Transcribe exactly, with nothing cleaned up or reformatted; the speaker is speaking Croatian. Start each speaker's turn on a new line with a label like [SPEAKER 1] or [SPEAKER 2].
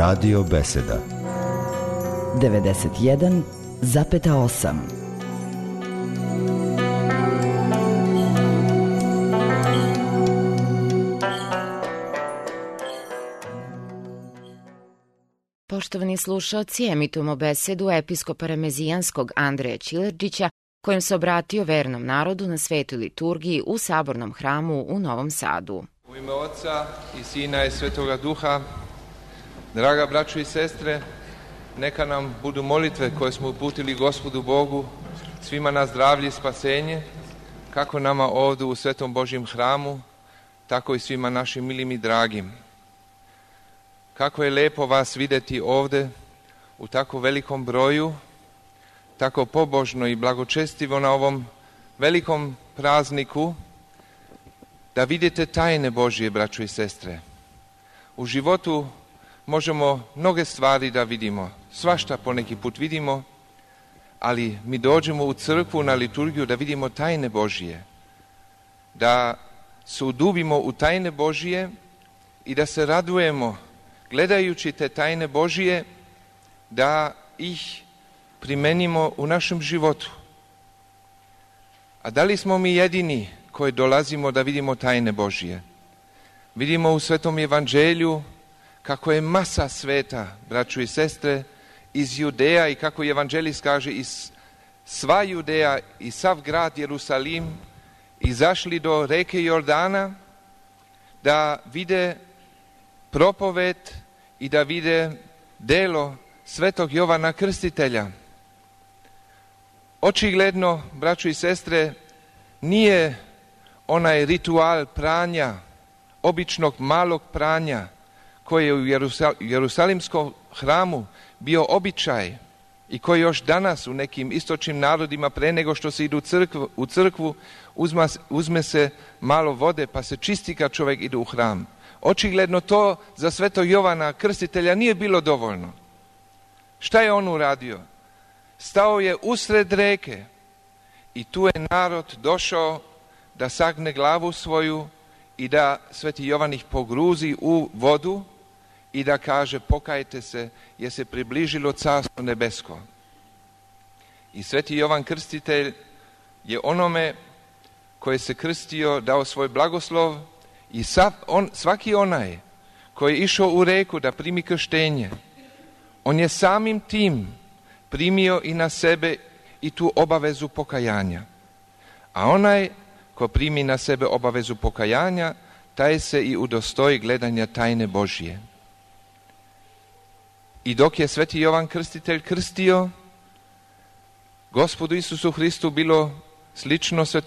[SPEAKER 1] Radio Beseda
[SPEAKER 2] devedeset jedan zarez osam.
[SPEAKER 3] Poštovani slušaoci, emitujemo besedu episkopa Remezijanskog Andreja Čilerđića, kojem se obratio vernom narodu na svetoj liturgiji u Sabornom hramu u Novom Sadu.
[SPEAKER 4] U ime Oca i Sina i Svetoga Duha, draga braćo i sestre, neka nam budu molitve koje smo uputili Gospodu Bogu, svima na zdravlje i spasenje, kako nama ovdje u Svetom Božjem hramu, tako i svima našim milim i dragim. Kako je lijepo vas vidjeti ovdje u tako velikom broju, tako pobožno i blagočestivo na ovom velikom prazniku, da vidite tajne Božje, braćo i sestre. U životu možemo mnoge stvari da vidimo, svašta poneki put vidimo, ali mi dođemo u crkvu na liturgiju da vidimo tajne Božje, da se udubimo u tajne Božje i da se radujemo gledajući te tajne Božje, da ih primenimo u našem životu. A da li smo mi jedini koji dolazimo da vidimo tajne Božje? Vidimo u Svetom Evanđelju kako je masa sveta, braćo i sestre, iz Judeja i kako evanđelist kaže iz sva Judeja i sav grad Jerusalim izašli do reke Jordana da vide propoved i da vide delo Svetog Jovana Krstitelja. Očigledno, braćo i sestre, nije onaj ritual pranja, običnog malog pranja, koji je u Jerusal- Jerusalimskom hramu bio običaj i koji još danas u nekim istočnim narodima pre nego što se idu crkvu, u crkvu uzma, uzme se malo vode pa se čisti kad čovjek ide u hram. Očigledno to za Svetog Jovana Krstitelja nije bilo dovoljno. Šta je on uradio? Stao je usred reke i tu je narod došao da sagne glavu svoju i da Sveti Jovan ih pogruzi u vodu i da kaže pokajte se jer se približilo Carstvo nebesko. I Sveti Jovan Krstitelj je onome koji se krstio dao svoj blagoslov i sav, on, svaki onaj koji je išao u reku da primi krštenje, on je samim tim primio i na sebe i tu obavezu pokajanja. A onaj ko primi na sebe obavezu pokajanja, taj se i udostoji gledanja tajne Božje. I dok je Sveti Jovan Krstitelj krstio, Gospodu Isusu Hristu bilo slično Svetom